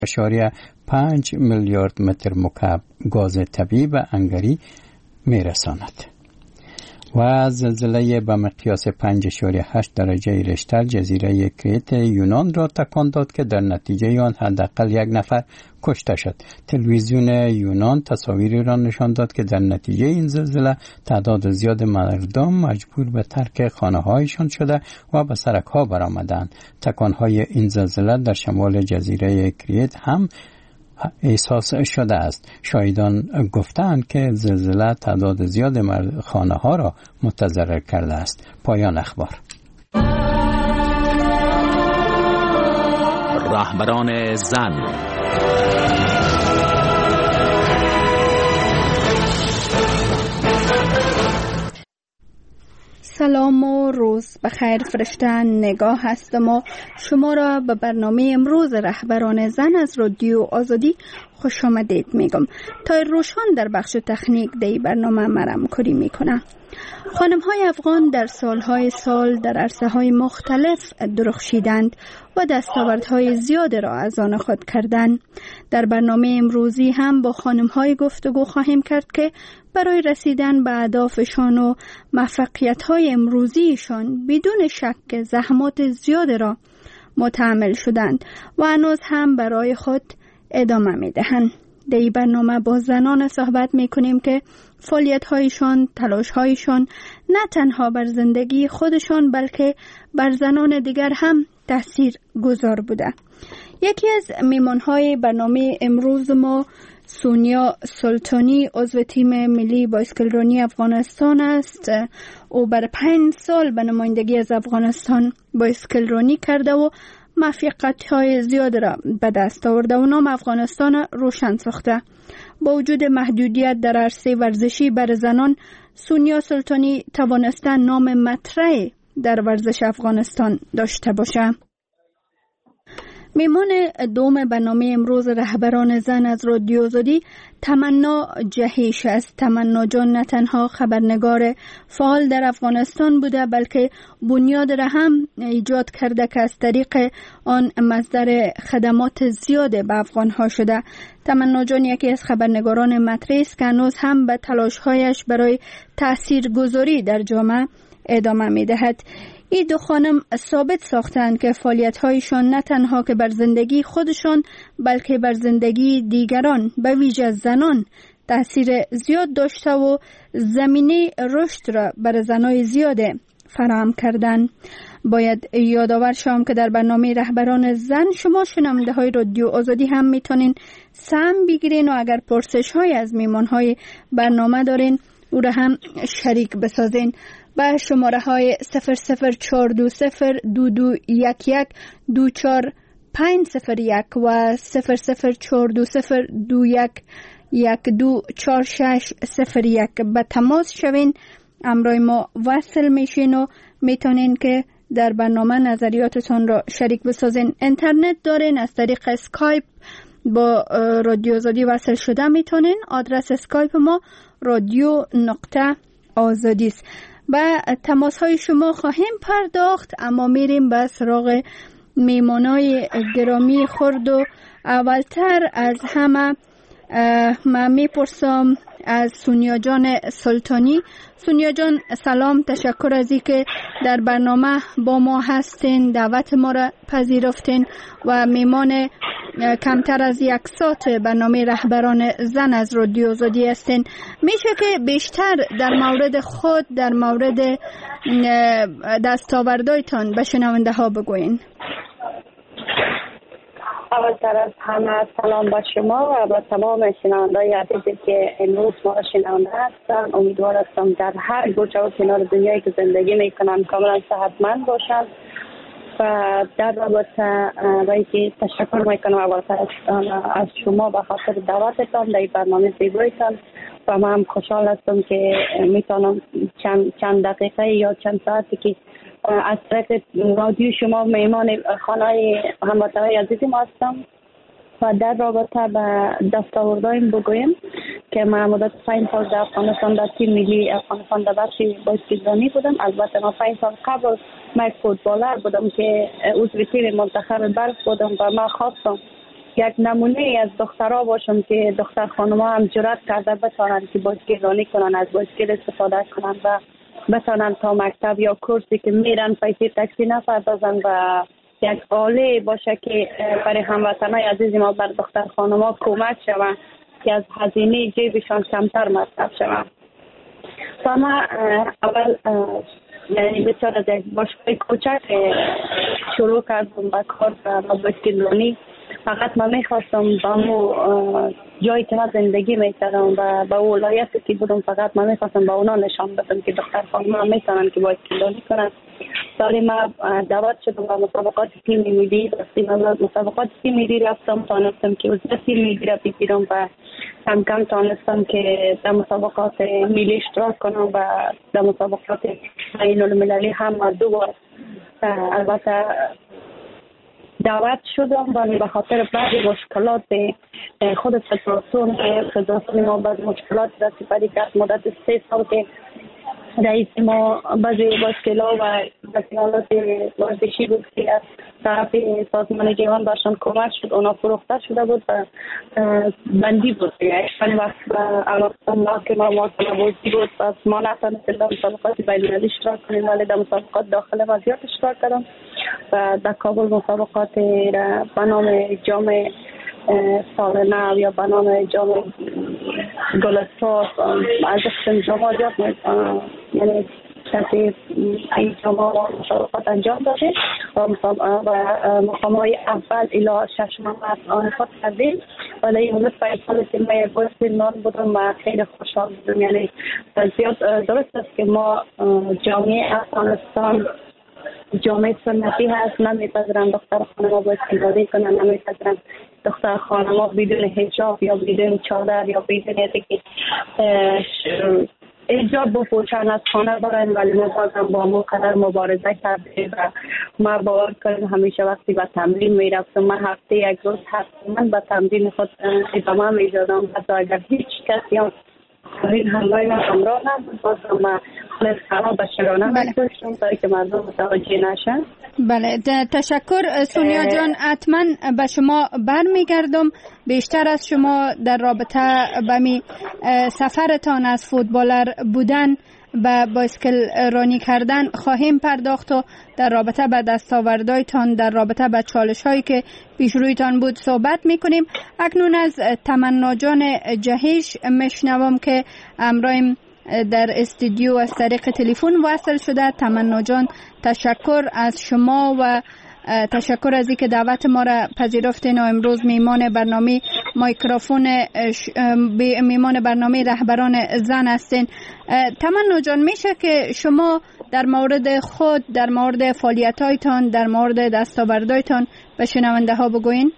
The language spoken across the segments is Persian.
5 میلیارد متر مکعب گاز طبیعی به هنگری میرساند. و زلزله به مقیاس 5.8 درجه ریشتر جزیره کریت یونان را تکان داد که در نتیجه آن حداقل 1 نفر کشته شد. تلویزیون یونان تصاویری را نشان داد که در نتیجه این زلزله تعداد زیاد مردم مجبور به ترک خانه‌هایشان شده و به سرک‌ها برآمدند. تکان‌های این زلزله در شمال جزیره کریت هم احساس شده است. شاهدان گفتند که زلزله تعداد زیاد خانه‌ها را متضرر کرده است. پایان اخبار. رهبران زن. سلام و روز بخیر فرشته نگاه هستم و شما را به برنامه امروز رهبران زن از رادیو آزادی خوش آمدید میگم. تا روشان در بخش تکنیک دی برنامه مرم کاری میکنه. خانم های افغان در سالهای سال در عرصه های مختلف درخشیدند و دستاوردهای زیاد را از آن خود کردند. در برنامه امروزی هم با خانم های گفتگو خواهیم کرد که برای رسیدن به اهدافشان و موفقیت های امروزیشان بدون شک زحمات زیاد را متحمل شدند و هنوز هم برای خود ادامه می دهند. در این برنامه با زنان صحبت می کنیم که فعالیت هایشان، تلاش هایشان نه تنها بر زندگی خودشان بلکه بر زنان دیگر هم تأثیر گذار بوده. یکی از میمان های برنامه امروز ما سونیا سلطانی عضو تیم ملی بایسکلرانی افغانستان است. او بر 5 سال به نمایندگی از افغانستان بایسکلرانی کرده و موفقیت‌های زیاد را به دست آورده و نام افغانستان روشن ساخته. با وجود محدودیت در عرصه ورزشی بر زنان، سونیا سلطانی توانسته نام مطرح در ورزش افغانستان داشته باشه. میمان دوم برنامه امروز رهبران زن از رادیو آزادی تمنا جهیش است. تمنا جان نه تنها خبرنگار فعال در افغانستان بوده بلکه بنیاد را هم ایجاد کرده که از طریق آن مصدر خدمات زیاد به افغانها شده. تمنا جان یکی از خبرنگاران مطرح است که هنوز هم به تلاش‌هایش برای تاثیرگذاری در جامعه ادامه می‌دهد. این دو خانم ثابت ساختند که فعالیت‌هایشان نه تنها که بر زندگی خودشان بلکه بر زندگی دیگران به ویژه زنان تأثیر زیاد داشته و زمینه رشد را بر زنای زیاد فراهم کردند. باید یادآور شوم که در برنامه رهبران زن شما شنونده های رادیو آزادی هم میتونین سهم بگیرین و اگر پرسش های از میمان های برنامه دارین او را هم شریک بسازین. با شماره های 004202211240501 و 0042021124601 به تماس شوین. امروی ما وصل میشین و میتونین که در برنامه نظریاتتون را شریک بسازین. اینترنت دارین، از طریق اسکایپ با رادیو آزادی وصل شده میتونین. آدرس اسکایپ ما radio.azadi است. با تماس های شما خواهیم پرداخت، اما میریم به سراغ میمانای گرامی خرد و اولتر از همه من میپرسم از سونیا جان سلطانی. سونیا جان سلام، تشکر از اینکه در برنامه با ما هستین، دعوت ما را پذیرفتین و میمان کمتر از 1 ساعت برنامه رهبران زن از رادیو آزادی هستین. میشه که بیشتر در مورد خود، در مورد دستاوردهایتان به شنونده ها بگوین؟ اولتر از همه سلام با شما و با تمام شنونده‌های عزیزی که امروز ما را شنونده هستند. امیدوار هستم در هر گوشه و کنار دنیایی که زندگی میکنن کاملا صحتمند باشند و در رابطه با اینکه تشکر میکنم اولتر از شما به خاطر دعوتتان در برنامه زیبایتان و من هم خوشحال هستم که میتونم چند دقیقه یا چند ساعتی که از طریق رادیو شما میمان خانه هموطنان عزیزی ما هستم و در رابطه به دستاوردهایم بگویم که من مدت 5 سال در افغانستان در تیم ملی افغانستان در بخش بایسکلرانی بودم. البته من 5 سال قبل من فوتبالر بودم که عضو تیم منتخب بلخ بودم و من خواستم یک نمونه از دخترها باشم که دختر خانم ها هم جرأت کرده بتانند که بایسکل رانی کنن، از بایسکل استفاده کنن و بتانند تا مکتب یا کورسی که میرن پیسه تاکسی نپردازن و یک آله باشه که برای هموطنای عزیز ما بر دختر خانم ها کمک شود که از هزینه جیبشان کمتر مصرف شود. و ما اول یعنی بسیار از یک باشگاه کوچک شروع کردم به کار و بایسکل رانی. فقط من میخواستم با مو جایی که من زندگی میکردم و با ولایتی که بودم فقط من میخواستم با اونا نشان بدم که دختر خانم ها میتونن که بایسکل رانی کنن. سالی من دعوت شدم به مسابقات تیم ملی، مسابقات تیم ملی رفتم، تانستم که عضو تیم ملی را بگیرم و کم کم تانستم که در مسابقات ملی اشتراک کنم و در مسابقات بین المللی هم 2 بار البته دعوت شدم و به خاطر بعضی مشکلات خود فدراسیون ما بعض مشکلات را سپری کرد. مدت 3 سال که رئیس ما بعضی بایسکل‌ها و بایسکلات ورزشی بود که از طرف سازمان جوان برشان کمک شد، اونا فروخته شده بود و بندی بود. یعنی وقت علاقه که ما بازی بود و ما نتونستیم در مسابقات بین‌المللی اشتراک کنیم، ولی در مسابقات داخل ما زیاد اشتراک کردم و در کابل مسابقات را به نام جام سال نو یا به نام جام گلستار از جام زیاد یعنی کسی این جام مسابقات انجام داده و مقام‌های اول الی 6 آن خود کردیم. ولی این فیصله که من یک بایسکل بودم و خیلی خوشحال بودم. یعنی زیاد درست است که ما جامعه افغانستان جامعه سنتی هست، نمیپذیرن دختر خانم‌ها بایسکل رانی کنن، نمیپذیرن دختر خانم‌ها بدون حجاب یا بدون چادر یا بدون اینکه حجاب بپوشن از خانه برن. ولی ما بازم با ما قدر مبارزه کردیم و ما باور کنیم همیشه وقتی به تمرین میرفتم، من هفته 1 روز حتما به تمرین خود ادامه میدادم، حتی اگر هیچ کسی هم این همراه من همراه نبود بازم من خلص خراب بشرانه می‌داشتم تا که مردم متوجه نشن. بله تشکر سونیا جان. حتما به شما برمیگردم. بیشتر از شما در رابطه با می سفرتان از فوتبالر بودن به بایسکل رانی کردن خواهیم پرداخت و در رابطه به دستاوردهایتان، در رابطه به چالش‌هایی که پیش رویتان بود صحبت می‌کنیم. اکنون از تمنا جان جهش میشنوم که همراهیم در استودیو از طریق تلفن وصل شده. تمنا جان تشکر از شما و تشکر از اینکه دعوت ما را پذیرفتین و امروز میمان برنامه رهبران زن هستین. تمنا جان میشه که شما در مورد خود، در مورد فعالیت‌هایتان، در مورد دستاوردهایتان به شنونده ها بگوین؟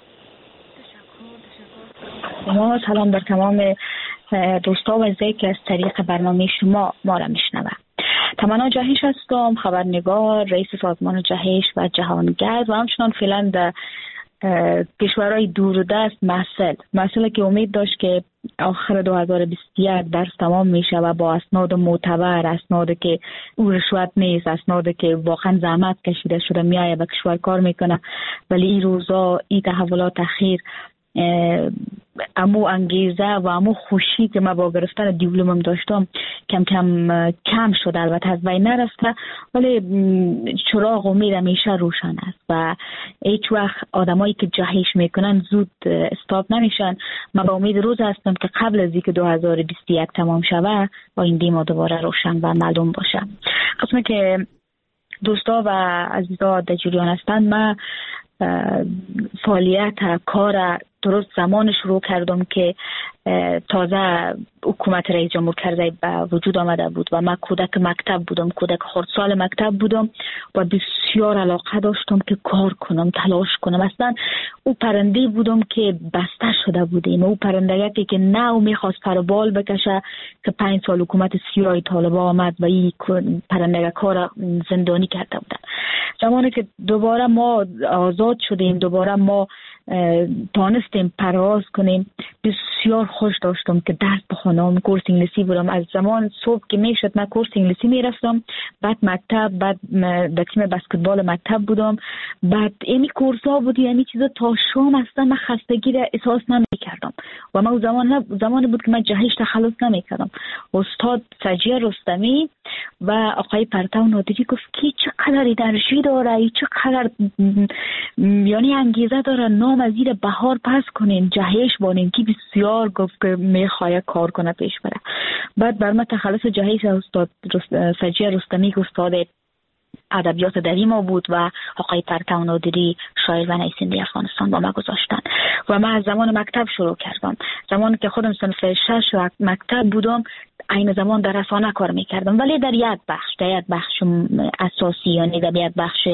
شما سلام بر تمام دوستا و عزیزایی که از طریق برنامه شما ما را میشنوند. تمنا جهش هستم، خبرنگار، رئیس سازمان جهش و جهانگرد و همچنان فعلا در کشورهای دوردست محصل که امید داشت که آخر 2021 درس تمام میشه و با اسناد معتبر، اسناد که او رشوت نیست، اسناد که واقعا زحمت کشیده شده میایه و کشور کار میکنه. ولی این روزا این تحولات اخیر امو انگیزه و امو خوشی که ما با گرفتن دیپلمم داشتم کم شد. البته از بین نرفته ولی چراغ امید همیشه روشن است و هیچ وقت آدمایی که جهش میکنن زود استاپ نمیشن. ما با امید روز هستم که قبل از اینکه 2021 تمام شود آینده ما دوباره روشن و معلوم باشه. قسمی که دوستا و عزیزا در جریان هستند، ما فعالیت کار درست زمان شروع کردم که تازه حکومت رئیس جمهور کرزی به وجود آمده بود و من کودک مکتب بودم، کودک خردسال مکتب بودم و بسیار علاقه داشتم که کار کنم، تلاش کنم. اصلا او پرنده بودم که بسته شده بودیم، او پرندگی که نه میخواست پر بال بکشه که 5 سال حکومت سیاه طالبان آمد و این پرندگی کار زندانی کرده بودن. زمانی که دوباره ما آزاد شدیم، دوباره ما تانستیم پرواز کنیم، بسیار خوش داشتم که درس بخونم. کورس انگلیسی بودم، از زمان صبح که میشد من کورس انگلیسی میرفتم، بعد مکتب، بعد در تیم بسکتبال مکتب بودم، بعد اینی کورس ها بود، یعنی چیزا تا شام اصلا من خستگی را احساس نمیکردم و من زمانی بود که من جهش تخلص نمیکردم. استاد سجیه رستمی و آقای پرتو نادری گفت که چقدر انرژی داره، چقدر یعنی انگیزه داره، نام از زیر بهار پس کنین، جهش بانین که بسیار گفت که میخواه کار کنه پیش بره. بعد بر من تخلص جهش استاد سجیه رستمی که استاد ادبیات دری ما بود و آقای پرتو نادری شاعر و نویسنده افغانستان با ما گذاشتن و من از زمان مکتب شروع کردم. زمانی که خودم صنف 6 و مکتب بودم این زمان در رسانه کار میکردم، ولی در یک بخش اساسی، یعنی در یک بخش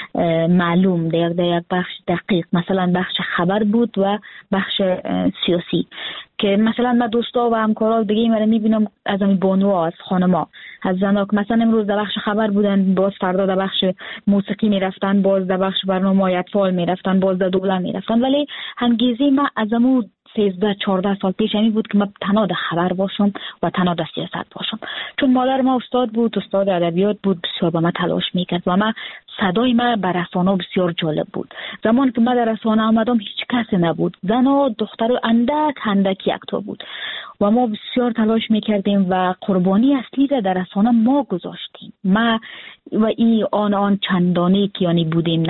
معلوم، در یک بخش دقیق. مثلا بخش خبر بود و بخش سیاسی که مثلا من دوستا و همکارا دیگه مرا میبینم از همین بانوها، از خانما، از زنا که مثلا امروز در بخش خبر بودن، باز فردا در بخش موسیقی میرفتن، باز در بخش برنامه اطفال میرفتن، باز در دوبله میرفتن. ولی انگیزه من از امو 13-14 سال پیش همین بود که من تنها در خبر باشم و تنها در سیاست باشم، چون مادر ما استاد بود، استاد ادبیات بود، بسیار با من تلاش میکرد و من صدای من بر رسانه بسیار جالب بود. زمان که من در رسانه آمدم هیچ کسی نبود، زن و دختر و اندک یک تا بود و ما بسیار تلاش میکردیم و قربانی اصلی را در رسانه ما گذاشتیم. ما و این آن چندانی که یعنی بودیم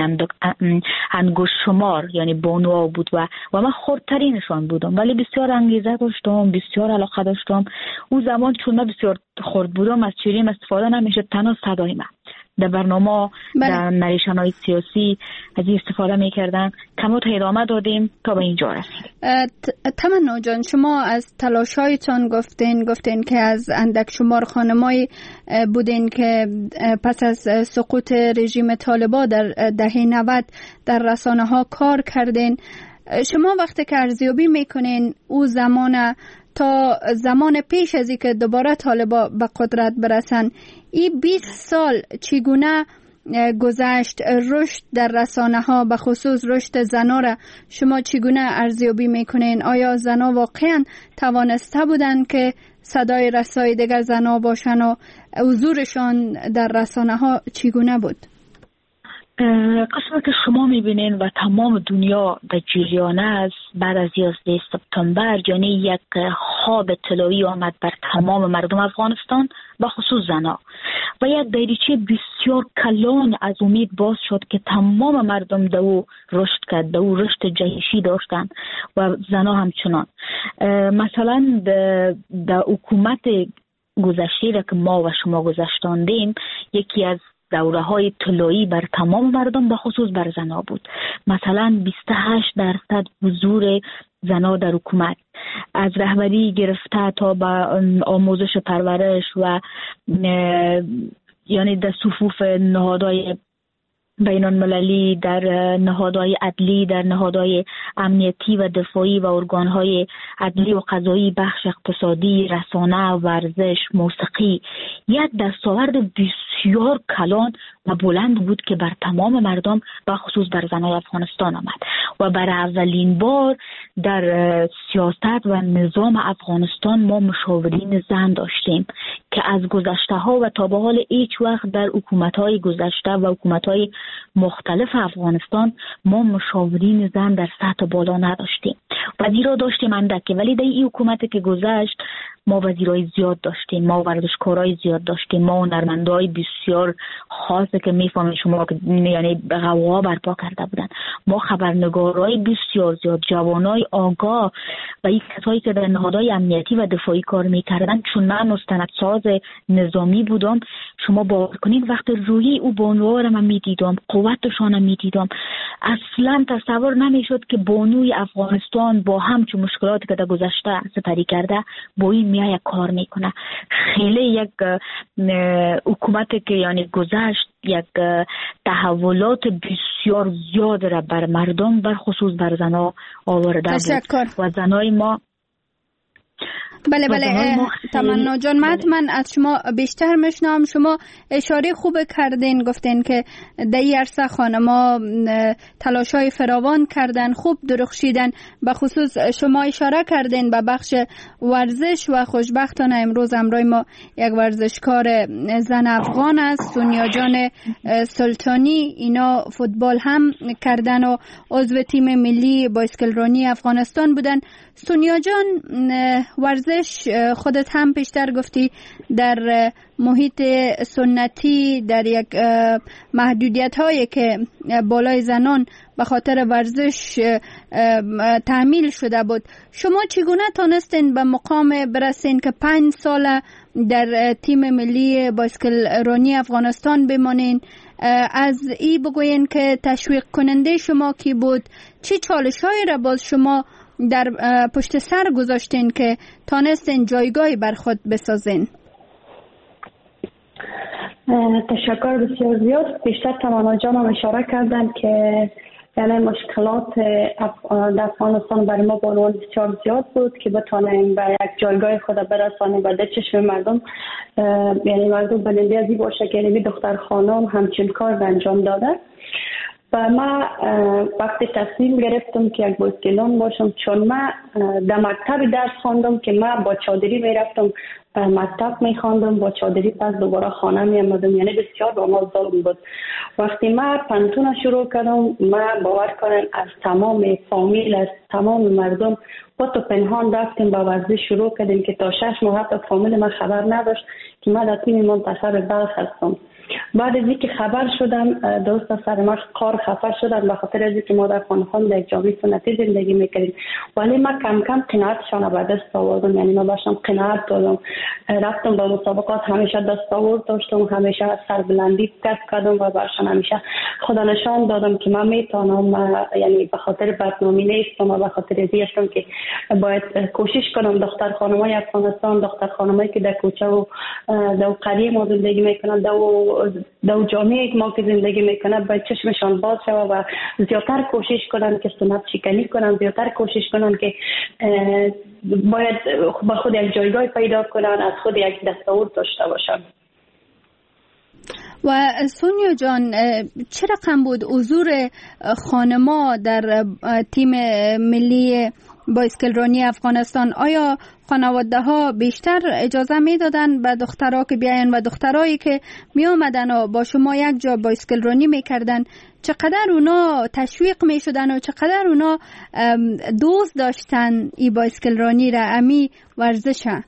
انگشت شمار، یعنی بانوها بود و من خردترینشان بودم، ولی بسیار انگیزه داشتم، بسیار علاقه داشتم. اون زمان چون من بسیار خرد بودم از چیریم استفاده نمیشد، تنها صدای من در برنامه در نریشن‌های سیاسی از این استفاده میکردن. کموت ادامه دادیم تا به اینجا رسیدیم. تمنا جان، شما از تلاش‌هایتان گفتین که از اندک شمار خانمایی بودین که پس از سقوط رژیم طالبان در دهه 90 در رسانه‌ها کار کردین. شما وقتی که ارزیابی میکنین او زمان تا زمان پیش از اینکه دوباره طالبا به قدرت برسن، این 20 سال چگونه گذشت؟ رشد در رسانه ها به خصوص رشد زنا را شما چگونه ارزیابی میکنین؟ آیا زنا واقعا توانسته بودن که صدای رسای دیگر زنا باشن و حضورشان در رسانه ها چگونه بود؟ قسمت که شما میبینین و تمام دنیا در جریان است، بعد از 11 سپتامبر یعنی یک خواب طلایی آمد بر تمام مردم افغانستان و خصوص زنا و یک دریچه بسیار کلان از امید باز شد که تمام مردم دو رشد کرد، دو رشد جهشی داشتن و زنا همچنان. مثلا در حکومت گذشته را که ما و شما گذشتاندیم، یکی از دوره های طلایی بر تمام مردم به خصوص بر زنا بود. مثلا 28% حضور زنا در حکومت، از رهبری گرفته تا به آموزش پرورش و یعنی در صفوف نهادهای بین المللی، در نهادهای عدلی، در نهادهای امنیتی و دفاعی و ارگانهای عدلی و قضایی، بخش اقتصادی، رسانه، ورزش، موسیقی، یک دستاورد بسیار کلان و بلند بود که بر تمام مردم و خصوص بر زنای افغانستان آمد و بر اولین بار در سیاست و نظام افغانستان ما مشاورین زن داشتیم که از گذشته ها و تا به حال هیچ وقت در حکومت‌های گذشته و حکومت‌های مختلف افغانستان ما مشاورین زن در سطح بالا نداشتیم. وزیرا داشتیم اندکی، ولی در این حکومتی که گذشت ما وزیرای زیاد داشتیم، ما ورزشکارای زیاد داشتیم، ما هنرمندای بسیار خاصه که میفهمید شما که یعنی غوغا برپا کرده بودن، ما خبرنگارای بسیار زیاد، جوانای آگاه و این کسایی که در نهادهای امنیتی و دفاعی کار میکردن. چون من مستندساز نظامی بودم، شما باور کنید وقت روی او بانوها را من میدیدم، قوتشان را میدیدم، اصلا تصور نمیشد که بانوی افغانستان با همچون مشکلاتی که در گذشته سپری کرده با این میای کار میکنه. خیلی یک حکومتی که یعنی گذشت یک تحولات بسیار زیاد را بر مردم بر خصوص بر زنها آورده بود و زنای ما بله تمنا جان، من از شما بیشتر میشنم. شما اشاره خوب کردین، گفتین که در این عرصه خانما تلاشای فراوان کردن، خوب درخشیدن. به خصوص شما اشاره کردین به بخش ورزش و خوشبختانه امروز همراه ما یک ورزشکار زن افغان است، سونیا جان سلطانی. اینا فوتبال هم کردن و عضو تیم ملی بایسکلرانی افغانستان بودن. سونیا جان، ورزش خودت هم پیشتر گفتی در محیط سنتی، در یک محدودیت هایی که بالای زنان به خاطر ورزش تعمیل شده بود، شما چگونه تانستین به مقام برسین که 5 سال در تیم ملی بایسکلرانی افغانستان بمانین؟ از این بگوین که تشویق کننده شما کی بود؟ چه چالش‌هایی را باز شما در پشت سر گذاشتین که تانستین جایگاهی بر خود بسازین؟ تشکر بسیار زیاد. بیشتر تمنا جانم اشاره کردن که یعنی مشکلات در افغانستان برای ما با عنوان بسیار زیاد بود که بتانیم به یک جایگاه خود برسانیم و در چشم مردم، یعنی مردم بلندی ازی باشه که یعنی دختر خانم همچین کار انجام داده. و ما وقتی تصمیم گرفتم که یک بایسکلان باشم، چون من در مکتب درس خواندم که من با چادری میرفتم مکتب میخواندم، با چادری پس دوباره خانه میامدم، یعنی بسیار با ما ظلم بود. وقتی من پنتون شروع کردم، من باور کنم از تمام فامیل، از تمام مردم خود و پنهان رفتیم با ورزش شروع کردیم که تا 6 ماه حتی فامیل من خبر نداشت که من در تیم منتخب بلخ هستم. بعد از اینکه خبر شدم، دوست سر ما قار خفه شدن به خاطر از اینکه ما در خانه در جامعه سنتی زندگی میکردیم، ولی ما کم کم قناعتشان به دست آوردم. یعنی ما باشم قناعت دادم، رفتم به مسابقات، همیشه دست آورد داشتم، همیشه سربلندی کسب کردم و برشان همیشه خدا نشان دادم که من میتونم. یعنی به خاطر بدنامی نیستم و به خاطر ازی هستم که باید کوشش کنم دختر خانمای افغانستان، دختر خانمایی که در کوچه و در قریه ما زندگی میکنن، در جامعه ما که زندگی میکنن، باید چشمشان باز شود و زیادتر کوشش کنن که سنت شکنی کنن، زیادتر کوشش کنن که باید با خود یک جایگاه پیدا کنن، از خود یک دستاورد داشته باشن. و سونیا جان، چه رقم بود حضور خانما در تیم ملی بایسکلرانی افغانستان؟ آیا خانواده ها بیشتر اجازه می دادن به دخترها که بیاین و دخترایی که می آمدن و با شما یک جا بایسکلرانی می کردن، چقدر اونا تشویق می شدن و چقدر اونا دوست داشتن ای بایسکلرانی را، امی ورزشه؟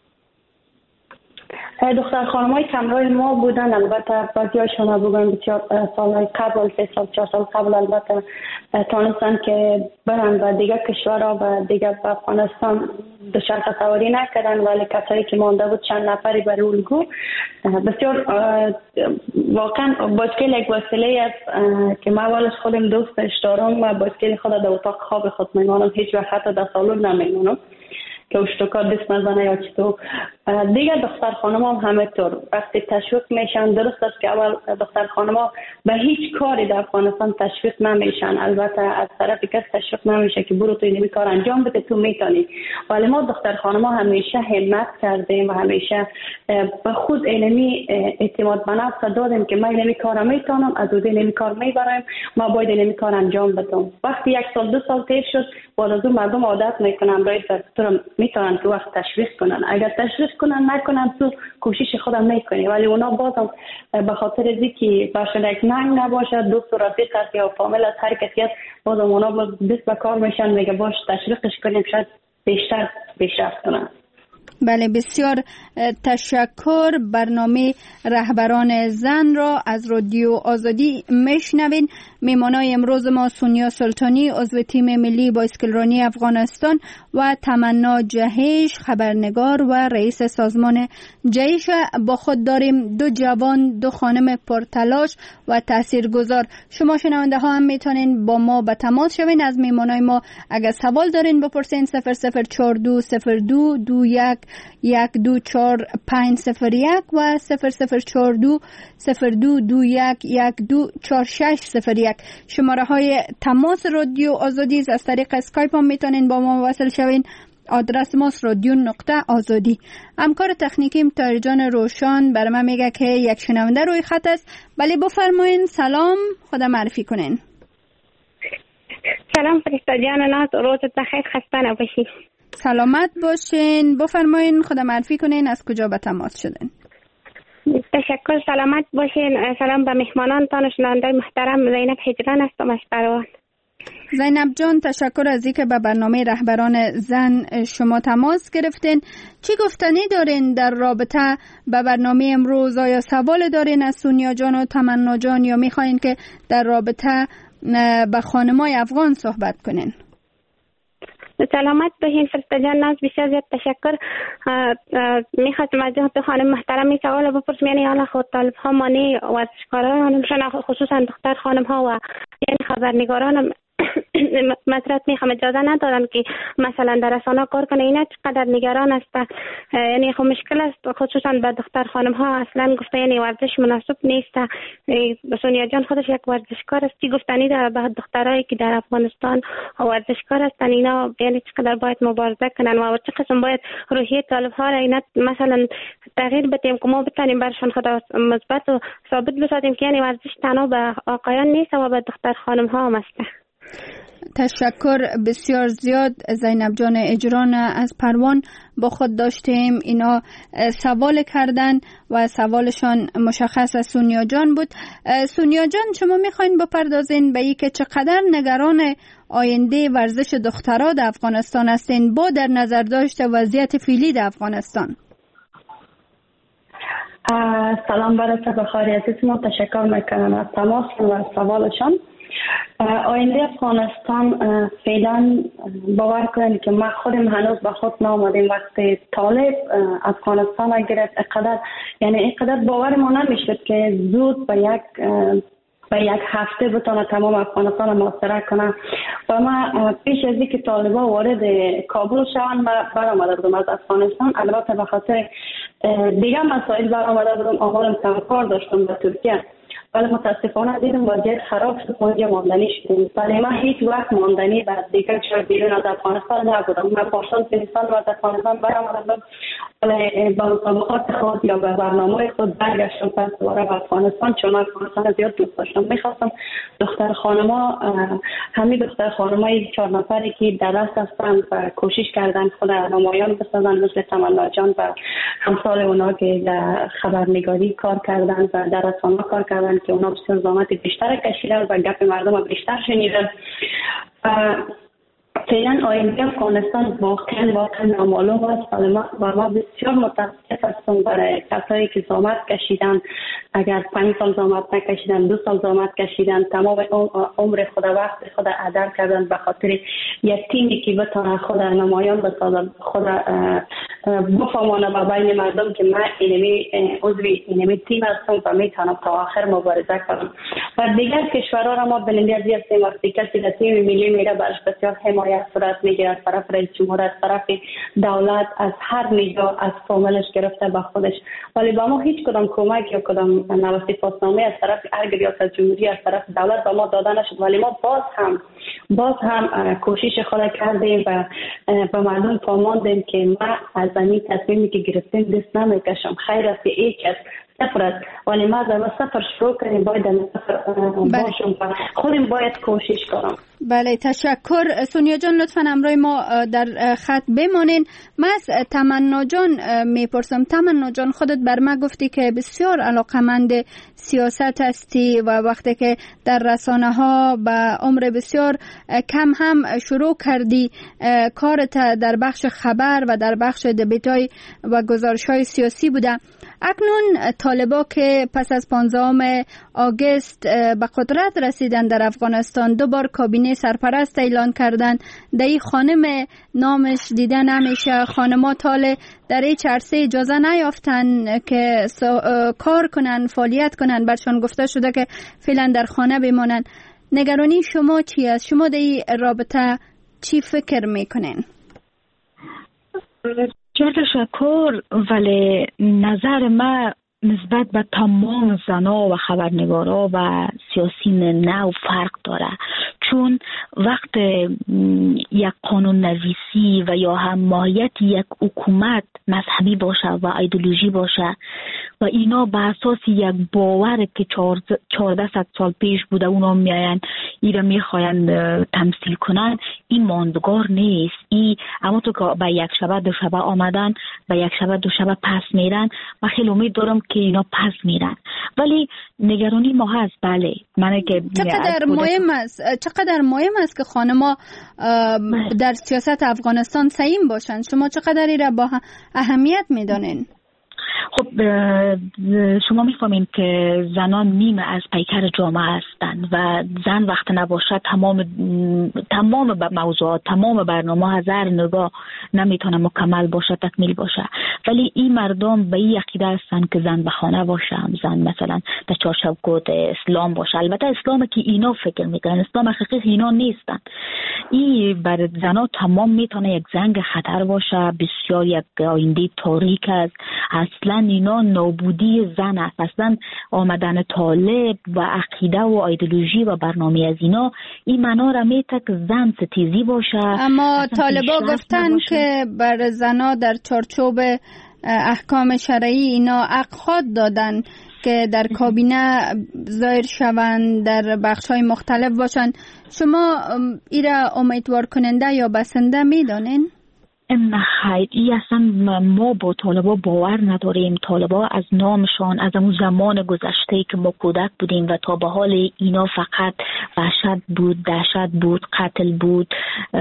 دختر خانمای کمرای ما بودن، البته بعضیاشون بودن بسیار سالهای قبل، 3 سال 4 سال قبل البته تانستن که برن و دیگه کشورها و دیگه به افغانستان دوچرخه سواری نکردن، ولی کسایی که مانده بود چند نفری برای الگو بسیار واقعا بایسکل یک وسیله است که من اولش خودم دوستش دارم و بایسکل خود در اتاق خواب خود میمانم، هیچ وقت حتی در سالن نمیمانم که اشتکار دست نزنه یا چطور. دیگر دختر خانم هم همینطور وقتی تشویق میشن، درست است که اول دختر خانم ها به هیچ کاری در افغانستان تشویق نمیشن، البته از طرف کس تشویق نمیشه که برو تو این کار انجام بده تو میتونی، ولی ما دختر خانم ها همیشه همت کردیم و همیشه به خود علمی اعتماد به نفس دادیم که من این کار میتونم، از اون این کار میبرم، ما باید این کار انجام بدم. وقتی 1 سال 2 سال تیر شد، بعد از اون مردم عادت میکنن برای تو میتونن تو وقت تشویق کنن، اگر تشویق کنن نکنن تو کوشش خودم میکنی، ولی اونا بازم به خاطر از اینکه باشن یک ننگ نباشه، دوست و رفیق هست یا فامیل از هر کسی هست، بازم اونا دست به کار میشن، میگه باش تشویقش کنیم شاید بیشتر پیشرفت کنن. بله، بسیار تشکر. برنامه رهبران زن را از رادیو آزادی میشنوین. میمانای امروز ما سونیا سلطانی، عضو تیم ملی بایسکلرانی افغانستان، و تمنا جهش، خبرنگار و رئیس سازمان جیش. با خود داریم 2 جوان، 2 خانم پرتلاش و تاثیرگذار. شما شنونده ها هم میتونین با ما به تماس شوین. از میمانای ما اگر سوال دارین بپرسین 004 202 21 124 و 004 202 124601. شماره های تماس رادیو آزادی از طریق اسکایپ هم میتونین با ما وصل شوین. آدرس ماست رادیو.آزادی. همکار تکنیکیم طاهر جان روشن برای من میگه که یک شنونده روی خط است. بله بفرمایین. سلام، خدا معرفی کنین. سلام فرشته جان ناز، روزت بخیر، خسته نباشید. سلامت باشین. بفرمایین، خدا معرفی کنین، از کجا به تماس شدین؟ تشکر، سلامت باشین. سلام به مهمانانتان و شنونده محترم. زینب هجران هستم از قروان. زینب جان، تشکر از اینکه به برنامه رهبران زن شما تماس گرفتین. چی گفتنی دارین در رابطه به برنامه امروز؟ آیا سوال دارین از سونیا جان و تمنا جان یا میخواین که در رابطه به خانمای افغان صحبت کنین؟ سلامت باشین فرشته جان ناز، بسیار زیاد تشکر. میخواستم از جهت خانم محترم این سوال بپرسم، یعنی حالا خود طالب ها مانی ورزشکاران خصوصا دختر خانم ها و یعنی خبرنگاران مطرح میخوام اجازه ندارن که مثلا در رسانه کار کنه، اینا چقدر نگران است. یعنی خب مشکل است، خصوصا به دختر خانم ها اصلا گفته یعنی ورزش مناسب نیست. سونیا جان خودش یک ورزشکار است، گفتنی داره به دخترایی که در افغانستان ورزشکار هستن، اینا یعنی چقدر باید مبارزه کنن و چه قسم باید روحیه طالب ها را اینا مثلا تغییر بدیم که ما بتونیم برشان خدا مثبت و ثابت بسازیم که یعنی ورزش تنها به آقایان نیست و به دختر خانم ها هم است. تشکر بسیار زیاد. زینب جان اجران از پروان با خود داشتیم، اینا سوال کردن و سوالشان مشخص از سونیا جان بود. سونیا جان، شما میخواین بپردازین به این که چقدر نگران آینده ورزش دخترها در افغانستان هستین با در نظر داشته وضعیت فعلی در افغانستان؟ سلام برای بخاری عزیز، ما تشکر میکنم از تماس و سوالشان. آینده افغانستان فعلا باور کنید که ما خودم هنوز به خود نامدیم. وقتی طالب افغانستان گرفت اینقدر باور ما نمیشد که زود به یک هفته بتونه تمام افغانستان محاصره کنه. و ما پیش از اینکه طالبان وارد کابل شوند ما برآمده بودم از افغانستان. البته به خاطر دیگه مسائل برآمده بودم، آمارم کار داشتم به ترکیه، ولی متاسفانه دیدم وضعیت خراب شد، اونجا ماندنی شدیم. ولی من هیچ وقت ماندنی بعد دیگر چرا بیرون از افغانستان نبودم. من پارسال سال از افغانستان برآمدم، ولی با مسابقات خود یا به برنامه خود برگشتم پس دوباره به افغانستان، چون افغانستان زیاد دوست داشتم. میخواستم دختر خانما، همین دختر خانمای 4 نفری که در دست هستن و کوشش کردن خود نمایان بسازن، مثل تمنا جان و همسال اونا که در خبرنگاری کار کردن و در رسانه کار کردن، که اونا بسیار زحمت بیشتر کشیدن و گپ مردم بیشتر شنیدن. فعلا آینده افغانستان واقعا نامعلوم است و ما بسیار متاسف هستم برای کسایی که زحمت کشیدن. اگر 5 سال زحمت نکشیدن، 2 سال زحمت کشیدن، تمام عمر خود وقت خود هدر کردن به خاطر یک تیمی که بتونه خود نمایان بسازن، خود بفهمانه به بین مردم که من اینمی تیم هستم و میتونم تا آخر مبارزه کنم. و دیگر کشورها را ما بلندی هستیم، وقتی کسی در تیم ملی میره برش بسیار حمایت صورت میگیره از طرف رئیس جمهور، از طرف دولت، از هر نجا، از فامیلش گرفته به خودش. ولی با ما هیچ کدام کمک یا کدام نوستی پاسنامه از طرف هر ریاست جمهوری، از طرف دولت به ما داده نشد. ولی ما باز هم کوشش خود کردیم و به مردم فهماندیم که ما از این تصمیمی که گرفتیم دست نمیکشم. خیر است که هیچ صفر است، ولی ما در صفر شروع کنیم، باید در صفر باشم و خودم باید کوشش کنم. بله تشکر. سونیا جان لطفاً همراه ما در خط بمانین. من از تمنا جان میپرسم. تمنا جان، خودت بر من گفتی که بسیار علاقمند سیاست هستی و وقتی که در رسانه ها به عمر بسیار کم هم شروع کردی کارت در بخش خبر و در بخش دبیت‌های و گزارش‌های سیاسی بوده. اکنون طالبا که پس از 15 آگوست به قدرت رسیدن در افغانستان، 2 بار کابینه سرپرست اعلان کردن. در این خانم نامش دیده نمیشه. خانم‌ها تاله در این عرصه اجازه نیافتن که کار کنن، فعالیت کنن. برشان گفته شده که فعلا در خانه بمانن. نگرانی شما چی است؟ شما در این رابطه چی فکر میکنین؟ تشکر. ولی نظر ما نسبت به تمام زنها و خبرنگارا و سیاسیون نو فرق داره، چون وقت یک قانون نویسی و یا هم ماهیت یک حکومت مذهبی باشه و ایدئولوژی باشه و اینا به اساس یک باور که 1400 سال پیش بوده اونا میاین اینا میخواین تمثیل کنن، این ماندگار نیست. اما تو که به یک شبه دو شبه آمدن، به یک شبه دو شبه پس میرن و خیلی امید دارم که اینا پس میرن. ولی نگرانی ما هست. بله من که چقدر مهم است که خانما در سیاست افغانستان سهیم باشن. شما چقدر این را با اهمیت میدانین؟ خب شما میفهمین که زنان نیمه از پیکر جامعه هستند و زن وقت نباشه تمام موضوعات، تمام برنامه هزار نگاه نمیتونه مکمل باشه، تکمیل باشه. ولی این مردم به این عقیده هستند که زن به خانه باشه، زن مثلا در چارچوب کد اسلام باشه. البته اسلام که اینا فکر میکنن، اسلام حقیقی اینا نیستن. این بر زنها تمام میتونه یک زنگ خطر باشه، بسیار یک آینده تاریک است. اصلا اینا نابودی زن است. اصلا آمدن طالب و عقیده و ایدئولوژی و برنامه از اینا این معنا را میته که زن ستیزی باشه. اما طالبا گفتن که بر زنها در چارچوب احکام شرعی اینا حق خود دادن که در کابینه ظاهر شوند، در بخش‌های مختلف باشن. شما ایرا امیدوار کننده یا بسنده میدانین؟ نه خیر، این اصلا ما با طالبا باور نداریم. طالبا از نامشان از اون زمان گذشته که ما کودک بودیم و تا به حال اینا فقط وحشت بود، دهشت بود، قتل بود،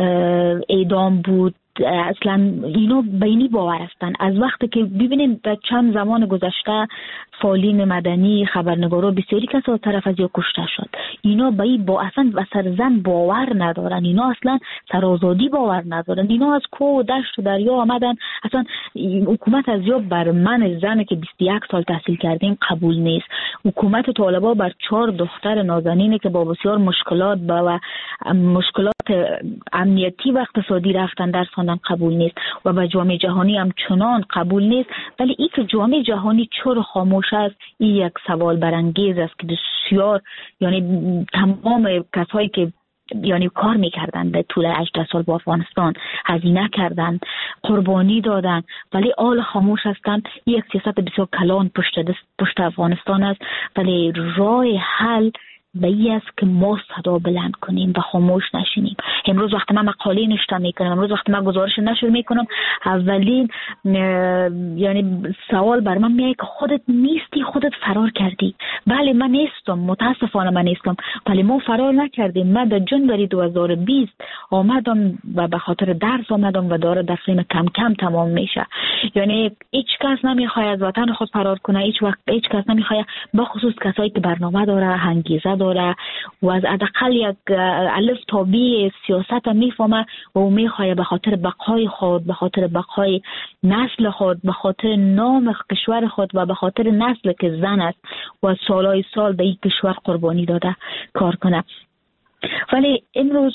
اعدام بود. اصلا اینو بینی باور هستن. از وقتی که ببینید در چند زمان گذشته فعالین مدنی، خبرنگارا، بسیاری کسا طرف از یا کشته شد. اینا به این اصلا و سرزن باور ندارن. اینا اصلا سرآزادی باور ندارن. اینا از کوه و دشت و دریا آمدن. اصلا حکومت از یا بر من زن که 21 سال تحصیل کردیم قبول نیست. حکومت طالبا بر 4 دختر نازنینه که با بسیار مشکلات و مشکلات امنیتی و اقتصادی رفتن درس خواندن قبول نیست و به جامعه جهانی هم چنان قبول نیست. ولی این که جامعه جهانی چرا خاموش است، این یک سوال برانگیز است که بسیار، یعنی تمام کسایی که یعنی کار میکردن به طول 18 سال با افغانستان، هزینه کردن، قربانی دادن، ولی آل خاموش هستن. یک سیاست بسیار کلان پشت افغانستان است. ولی راه حل به این است که ما صدا بلند کنیم و خاموش نشینیم. امروز وقتی من مقاله نوشته میکنم، امروز وقتی من گزارش نشر میکنم، اولین یعنی سوال بر من میاد که خودت نیستی، خودت فرار کردی. بله من نیستم، متاسفانه من نیستم، ولی ما فرار نکردیم. من در جنوری 2020 آمدم و به خاطر درس آمدم و داره درسیم کم کم تمام میشه. یعنی هیچ کس نمیخواد از وطن خود فرار کنه، هیچ کس نمیخواد، به خصوص کسایی که برنامه داره، انگیزه داره و از حداقل یک الف تا بی سیاست میفهمه و میخواد به خاطر بقای خود، به خاطر بقای نسل خود، به خاطر نام کشور خود و به خاطر نسل که زن است و سالهای سال به این کشور قربانی داده کار کنه. ولی امروز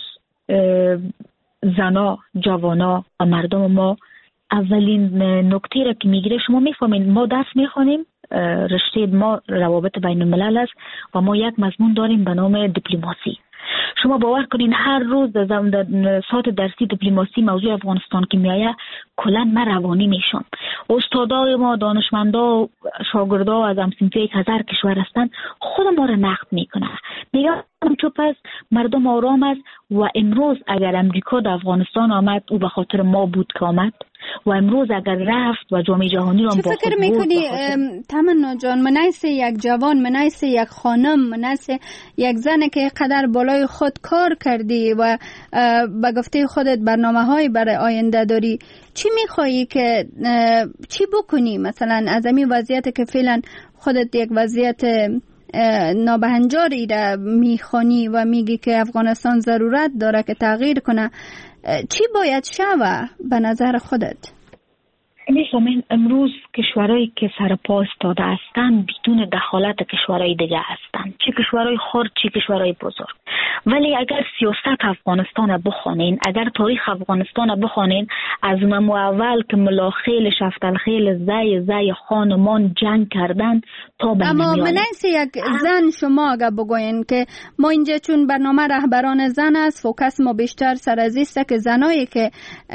زنا، جوانا و مردم ما اولین نکته را که میگیره، شما میفهمین ما درس میخوانیم، رشته ما روابط بین الملل است و ما یک مضمون داریم به نام دیپلماسی. شما باور کنین هر روز در ساعت درسی دیپلماسی موضوع افغانستان که میایه کلا من روانی میشم. استادای ما، دانشمندا، شاگردا از همسنفی 1000 کشور هستن، خود ما را نقد میکنه. میگم چوب است، مردم آرام است و امروز اگر امریکا در افغانستان آمد او به خاطر ما بود که آمد و امروز اگر رفت و جامعه جهانی را با خود فکر میکنی تمنا جان، منایس یک جوان، منایس یک خانم، منایس یک زن که قدر بالای خود کار کردی و به گفته خودت برنامه‌های برای آینده داری، چی میخوایی که چی بکنی؟ مثلا از این وضعیت که فعلا خودت یک وضعیت نابهنجاری را میخوانی و میگی که افغانستان ضرورت داره که تغییر کنه، چی باید شوه به نظر خودت؟ میفهمین امروز کشورهایی که سرپا ایستاده هستند بدون دخالت کشورهای دیگه هستند، چه کشورهای خرد چه کشورهای بزرگ. ولی اگر سیاست افغانستان بخونین، اگر تاریخ افغانستان بخونین، از نمو اول که ملاخیل شفتالخیل زی خانمان جنگ کردن تا به اما من یک زن شما اگر بگوین که ما اینجا چون برنامه رهبران زن است، فوکس ما بیشتر سر از است که زنایی که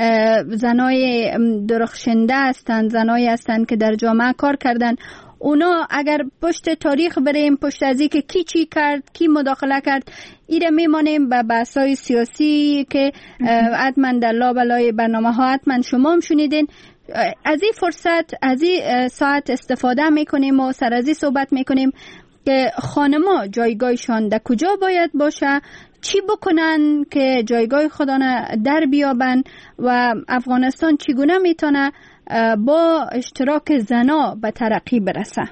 زنای درخشنده هستند، زنایی هستند که در جامعه کار کردن، اونا اگر پشت تاریخ بریم، پشت ازی که کی چی کرد، کی مداخله کرد، ایره میمانیم به بحثای سیاسی که حتما در لابلای برنامه ها حتما شما هم شنیدین. از این فرصت، از این ساعت استفاده میکنیم و سر از این صحبت میکنیم که خانما جایگاهشان در کجا باید باشه، چی بکنن که جایگاه خودانه در بیابن و افغانستان چگونه میتونه با اشتراک زنا به ترقی برسه.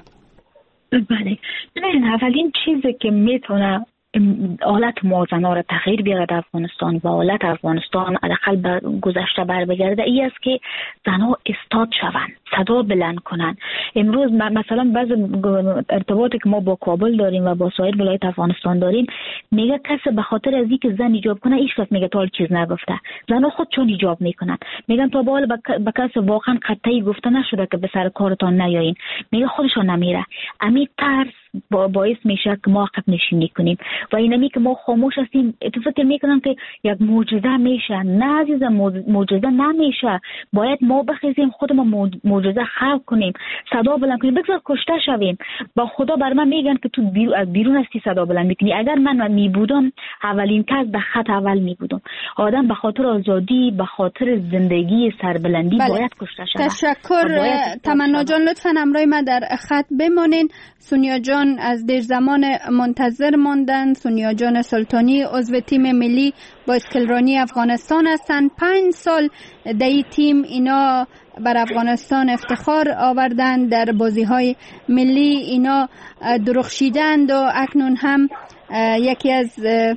بله، اولین چیزی که میتونه حالت موازنه را تغییر بیاره افغانستان و حالت افغانستان حداقل به گذشته بر بگرده، ای است که زنها استاد شوند، صدا بلند کنن. امروز مثلا بعض ارتباطی که ما با کابل داریم و با سایر ولایت افغانستان داریم، میگه کسی به خاطر از اینکه زن حجاب کنه هیچ کس میگه تا چیز نگفته. زنها خود چون حجاب میکنن میگن تا به حال به کسی واقعا قطعی گفته نشده که به سر کارتان نیایین، میگه خودشون نمیره. امی ترس باعث میشه که ما عقب نشینی کنیم و اینمی که ما خاموش هستیم. فکر میکنم که یک معجزه میشه. نه عزیزم، معجزه نمیشه. باید ما بخیزیم، خودمون معجزه خلق کنیم، صدا بلند کنیم. بگذار کشته شویم. با خدا بر من میگن که تو از بیرون هستی صدا بلند میکنی. اگر من میبودم اولین کس به خط اول میبودم. آدم به خاطر آزادی، به خاطر زندگی سربلندی باید کشته شود. تشکر تمنا جان، لطفاً همراه من در خط بمانین. سونیا جان از دیر زمان منتظر ماندن. سونیا جان سلطانی عضو تیم ملی بایسکلرانی افغانستان هستند. 5 سال در این تیم اینا بر افغانستان افتخار آوردن، در بازی‌های ملی اینا درخشیدند و اکنون هم یکی از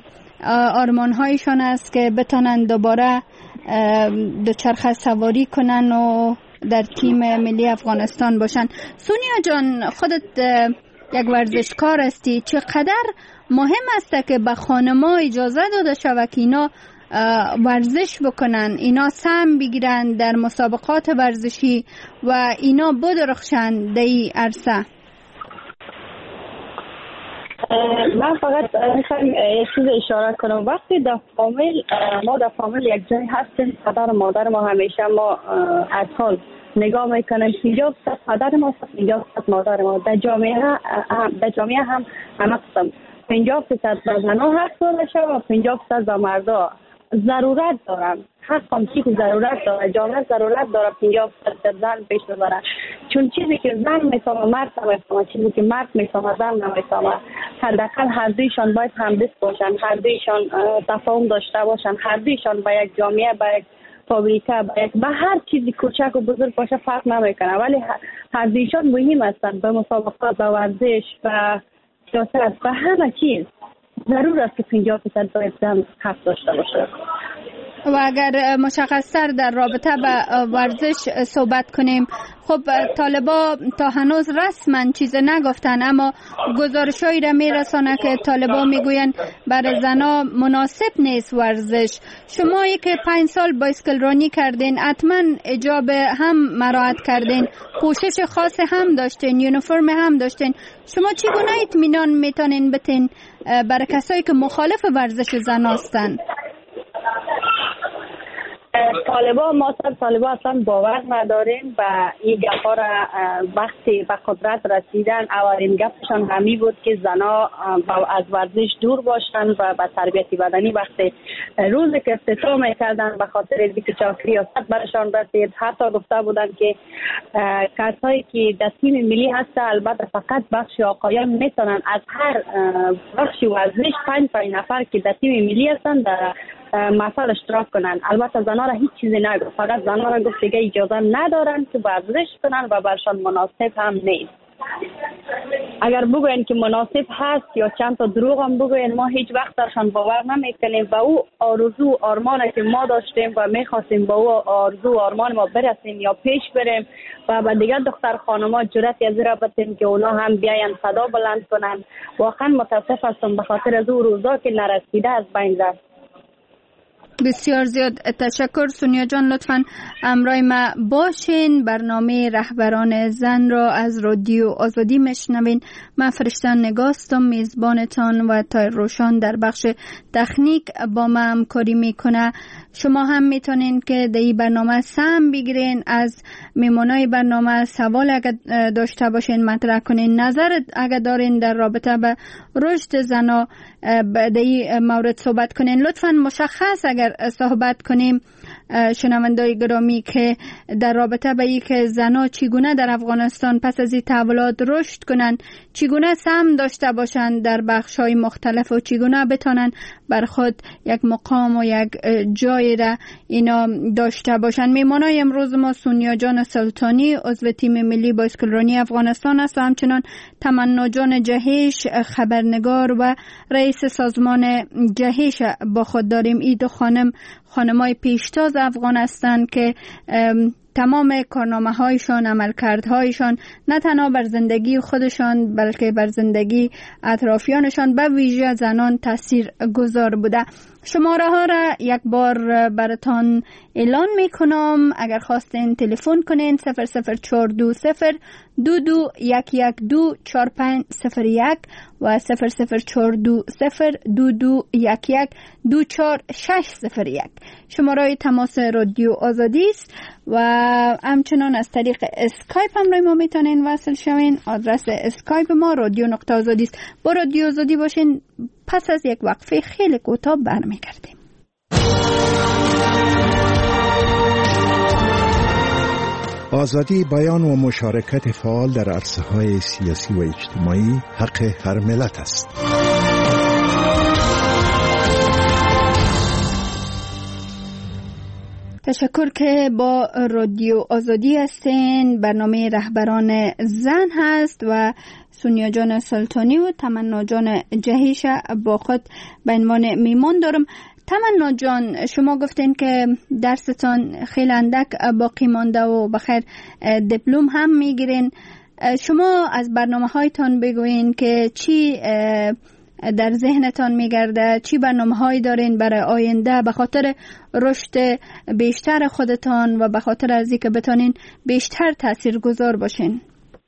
آرمان‌هایشان است که بتونن دوباره دوچرخه سواری کنن و در تیم ملی افغانستان باشن. سونیا جان، خودت یک ورزشکار هستی، چقدر مهم است که به خانم‌ها اجازه داده شود که اینا ورزش بکنن، اینا سهم بگیرن در مسابقات ورزشی و اینا بدرخشن در این عرصه؟ من فقط میخوایم یه چیز اشاره کنم. وقتی در فامیل، ما در فامیل یک جای هستیم، پدر و مادر ما همیشه ما اطفال نگاه میکنیم 50% پدر ما 50% مادر ما. در جامعه هم همه قسم 50% به زنها حق داده شد و 50% به مردا. ضرورت دارن، حق هم چی که ضرورت داره، جامعه ضرورت داره 50% زن پیش ببره. چون چیزی که زن میفهمه مرد نمیفهمه، چیزی که مرد میفهمه زن نمیفهمه. حداقل هر دویشان باید همدست باشن، هر دویشان تفاهم داشته باشن، هر دویشان به یک جامعه، به یک فابریکه، به هر چیزی کوچک و بزرگ باشه فرق نمیکنه، ولی هر دویشان مهم هستند. به مسابقات، به ورزش، به سیاست، به همه چیز ضرور است که 50% باید زن حق داشته باشه. و اگر مشخص‌تر در رابطه به ورزش صحبت کنیم، خب طالبا تا هنوز رسما چیز نگفتن، اما گزارشایی را میرسانه که طالبا میگوین برای زنا مناسب نیست ورزش. شما که 5 سال بایسکل رانی کردین، حتما حجاب هم مراعات کردین، پوشش خاص هم داشتین، یونیفرم هم داشتین. شما چگونه اطمینان میتونین بتین برای کسایی که مخالف ورزش زن هستند؟ طالبا اصلا باور نداریم و این گپا را وقتی به قدرت رسیدن اولین گپشان همی بود که زنا از ورزش دور باشن و به تربیت بدنی. وقتی روزی که افتتاح میکردن به خاطر اینکه ریاست برشان رسید، حتی گفته بودن که کسایی که در تیم ملی هست البته فقط بخش آقایان میتونن از هر بخش ورزش 5 نفر که در تیم ملی هستن در محفل اشتراک کنن. البته زنها را هیچ چیزی نگفت، فقط زنها را گفت دیگه اجازه ندارن که ورزش کنن و برشان مناسب هم نیست. اگر بگوین که مناسب هست یا چند تا دروغ هم بگوین، ما هیچ وقت درشان باور نمیکنیم و او آرزو آرمانی که ما داشتیم و میخواستیم با او آرزو آرمان ما برسیم یا پیش بریم و با دیگر دختر خانما جرأت از را بدیم که اونا هم بیاین صدا بلند کنن. واقعا متاسف هستم به خاطر از او روزا که نرسیده از بین رفت. بسیار زیاد تشکر سونیا جان، لطفاً همراه ما باشین. برنامه رهبران زن را از رادیو آزادی میشنوین. من فرشته نگاستم، میزبانتان و تایر روشان در بخش تکنیک با ما همکاری میکنه. شما هم میتونین که در این برنامه سهم بگیرین، از میمونای برنامه سوال اگر داشته باشین مطرح کنین، نظر اگر دارین در رابطه به رشد زنا در این مورد صحبت کنین. لطفاً مشخص اگر صحبت کنیم شنوندای گرامی که در رابطه به این که زنا چگونه در افغانستان پس از این تحولات رشد کنند، چگونه سهم داشته باشند در بخش‌های مختلف و چگونه بتونن بر خود یک مقام و یک جای را اینا داشته باشند. میمانای امروز ما سونیا جان سلطانی عضو تیم ملی بایسکلرانی افغانستان است و همچنان تمنا جان جهش خبرنگار و رئیس سازمان جهش با خود داریم. این دو خانمای پیشتاز افغان هستند که تمام کارنامه هایشان، عملکردهایشان نه تنها بر زندگی خودشان بلکه بر زندگی اطرافیانشان به ویژه زنان تاثیر گذار بوده. شماره ها را یک بار براتان اعلان میکنم. اگر خواستین تلفن کنین 00420 22 4501 و 00420 22 601 شماره تماس رادیو آزادی است و همچنان از طریق اسکایپ هم ما میتونین وصل شوین. آدرس اسکایپ ما رادیو.آزادی است. با رادیو آزادی باشین. پس از یک وقفه خیلی کوتاه برمیگردیم. آزادی بیان و مشارکت فعال در عرصه‌های سیاسی و اجتماعی حق هر ملت است. تشکر که با رادیو آزادی هستین. برنامه رهبران زن هست و سونیا جان سلطانی و تمنا جان جهش با خود به عنوان میمان دارم. تمنا جان، شما گفتین که درستان خیلی اندک باقی مانده و بخیر دیپلم هم میگیرین. شما از برنامه هایتان بگوین که چی در ذهنتان میگرده، چی برنامه هایی دارین برای آینده به خاطر رشد بیشتر خودتان و به خاطر از اینکه بتانین بیشتر تاثیرگذار باشین؟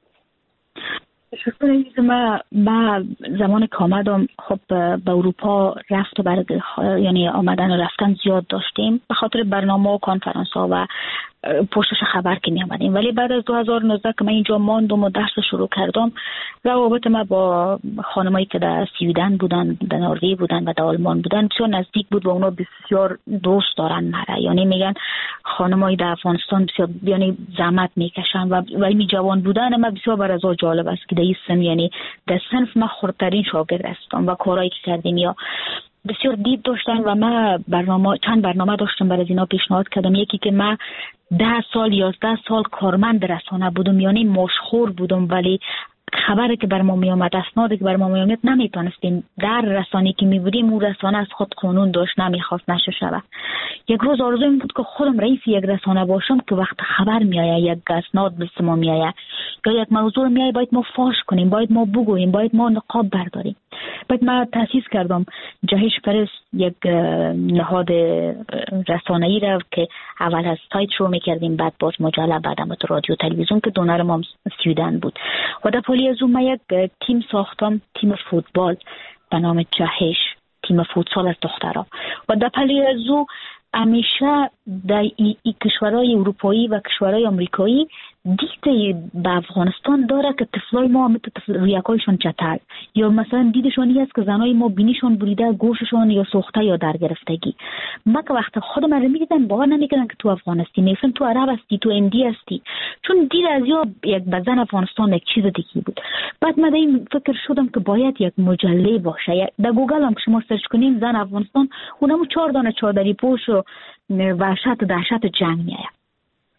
شکر. ما زمان که آمدم خب به اروپا رفت و یعنی آمدن و رفتن زیاد داشتیم به خاطر برنامه و کنفرانس ها و پشتش خبر که می آمدیم. ولی بعد از 2019 که من اینجا ماندم و درس شروع کردم، روابط ما با خانمایی که در سویدن بودن، در نروژ بودن و در آلمان بودن بسیار نزدیک بود و اونا بسیار دوست دارن مرا. یعنی میگن خانمایی در افغانستان بسیار یعنی زحمت میکشن و ولی می جوان بودن ما بسیار برای جالب است که در این سن یعنی در صنف ما خردترین شاگرد هستم و کارهایی که کردیم یا بسیار دید داشتن و ما چند برنامه داشتم برای اینا پیشنهاد کردم. یکی که ما 10 سال 11 سال کارمند رسانه بودم، یعنی مشخور بودم ولی خبری که بر ما می آمد، اسنادی که بر ما می آمد نمیتونستیم در رسانه‌ای که می بودیم اون رسانه از خود قانون داشت، نمیخواست نشه شود. یک روز آرزویم بود که خودم رئیس یک رسانه باشم که وقت خبر می آید یک اسناد به ما می آید یا یک موضوع می آید باید ما فاش کنیم، باید ما بگوییم، باید ما نقاب برداریم. بعد ما تأسیس کردم جهش پرس، یک نهاد رسانه‌ای را که اول از سایت شروع می‌کردیم، بعد باز مجله، بعد هم رادیو تلویزیون که دونر ما سویدن بود. و در پالی از اون ما یک تیم ساختم، تیم فوتبال به نام جهش، تیم فوتسال از دخترها. و در پالی از اون همیشه در کشورهای اروپایی و کشورهای آمریکایی دید به افغانستان داره که طفلای ما مثل ریاکایشون چتر یا مثلا دیدشون این است که زنای ما بینیشون بریده، گوششون یا سوخته یا در گرفتگی. ما که وقت خودم رو میدیدم باور نمیکردم که تو افغانستی، میگفتم تو عرب هستی، تو هندی هستی، چون دید از یا یک بدن افغانستان یک چیز دیگه بود. بعد من این فکر شدم که باید یک مجله باشه. در گوگل هم که شما سرچ کنین زن افغانستان، اونم 4 دانه چادری پوش و وحشت جنگ میاد.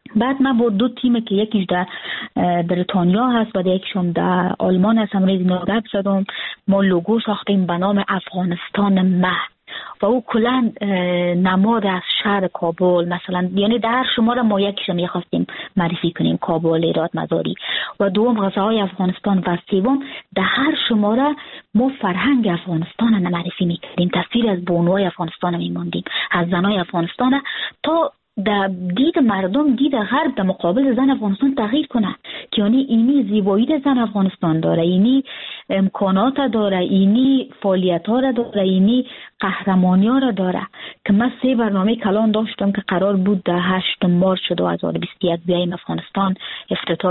بعد من با 2 تیم که یکیش در بریتانیا هست و یکیشون در آلمان هست هم گپ زدم. ما لوگو ساختیم به نام افغانستان مه و او کلا نماد از شهر کابل مثلا، یعنی در شماره ما یکیش می‌خواستیم معرفی کنیم، کابل، هرات، مزاری و دوم غذاهای افغانستان و سوم در هر شماره ما فرهنگ افغانستان رو معرفی می‌کردیم، تصویر از بانوهای افغانستان می‌موندیم، از زنای افغانستان تا در دید مردم، دید غرب در مقابل زن افغانستان تغییر کنه که یعنی اینی زیبایی زن افغانستان داره، اینی امکانات داره، اینی فعالیت ها را داره، اینی قهرمانی ها را داره. که من 3 برنامه کلان داشتم که قرار بود در 8 مارس 2021 بیایم افغانستان، افتتاح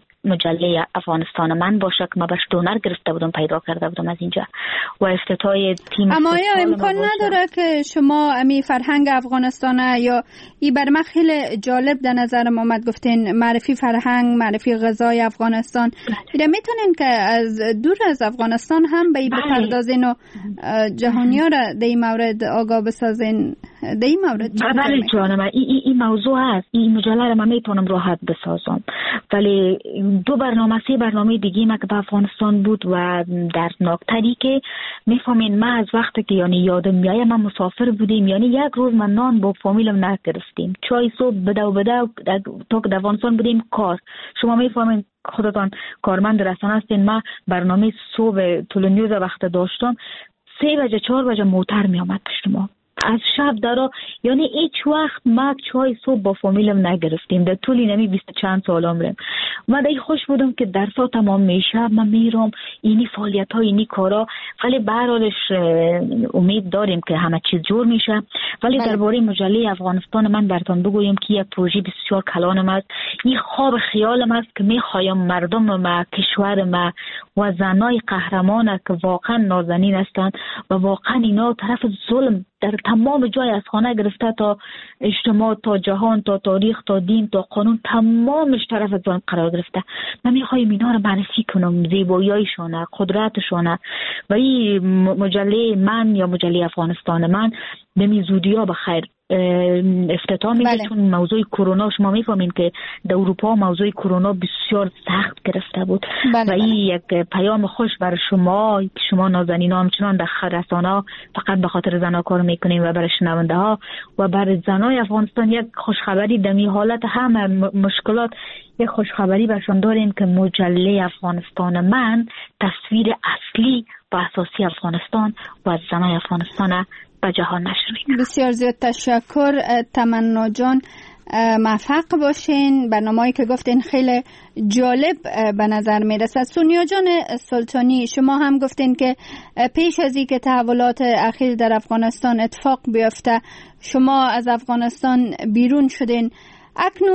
مجله افغانستان من باشه که من بهش دونر گرفته بودم، پیدا کرده بودم از اینجا، و افتتاح تیم. اما آیا امکان نداره که شما امی فرهنگ افغانستان یا ای بر من خیلی جالب در نظر ما اومد گفتین معرفی فرهنگ، معرفی غذای افغانستان، اینا میتونین که از دور از افغانستان هم به بپردازین و جهانی‌ها را در این مورد آگاه بسازین؟ در این مورد بله جانم، این موضوع هست، این مجله را من میتونم راحت بسازم، ولی 2 برنامه 3 برنامه دیگه ما که به افغانستان بود و دردناکتری که میفهمین من از وقتی که یعنی یادم میایه من مسافر بودیم، یعنی یک روز من نان با فامیلم نگرفتیم، چای صبح بده تا که در افغانستان بودیم کار. شما میفهمین خودتان کارمند رسانه هستین، من برنامه صبح تلویزیون وقت داشتم 3 بجه 4 بجه موتر می آمد پشت ما از شب درا، یعنی هیچ وقت ما چای صبح با فامیلم نگرفتیم در طول نمی 20 چند سال عمرم. من دیگه خوش بودم که درسا تمام میشه، من میرم اینی فعالیت ها اینی کارا، ولی به هر حالش امید داریم که همه چیز جور میشه. ولی درباره مجله افغانستان من براتون بگویم که یک پروژه بسیار کلانم است، این خواب خیالم است که میخوایم مردم ما، کشور ما و زنای قهرمان که واقعا نازنین هستند و واقعا اینا طرف ظلم در تمام جای از خانه گرفته تا اجتماع تا جهان تا تاریخ تا دین تا قانون تمامش طرف ظلم قرار گرفته. من میخوایم اینا رو معرفی کنم، زیباییشونه، قدرتشونه. و این مجله من یا مجله افغانستان من به میزودی ها بخیر افتتاح میشه. چون موضوع کرونا شما میفهمین که در اروپا موضوع کرونا بسیار سخت گرفته بود و این یک پیام خوش برای شما که شما نازنینا همچنان در رسانه‌ها فقط به خاطر زنها کار میکنیم و برای شنونده ها و برای زنای افغانستان یک خوشخبری در این حالت همه مشکلات یک خوشخبری برشان داریم که مجله افغانستان من تصویر اصلی و اساسی افغانستان و زنای افغانستان به جهان نشر می‌کنه. بسیار زیاد تشکر تمنا جان، موفق باشین. برنامه‌ای که گفتین خیلی جالب به نظر میرسه. سونیا جان سلطانی، شما هم گفتین که پیش از این که تحولات اخیر در افغانستان اتفاق بیفته شما از افغانستان بیرون شدین. اکنون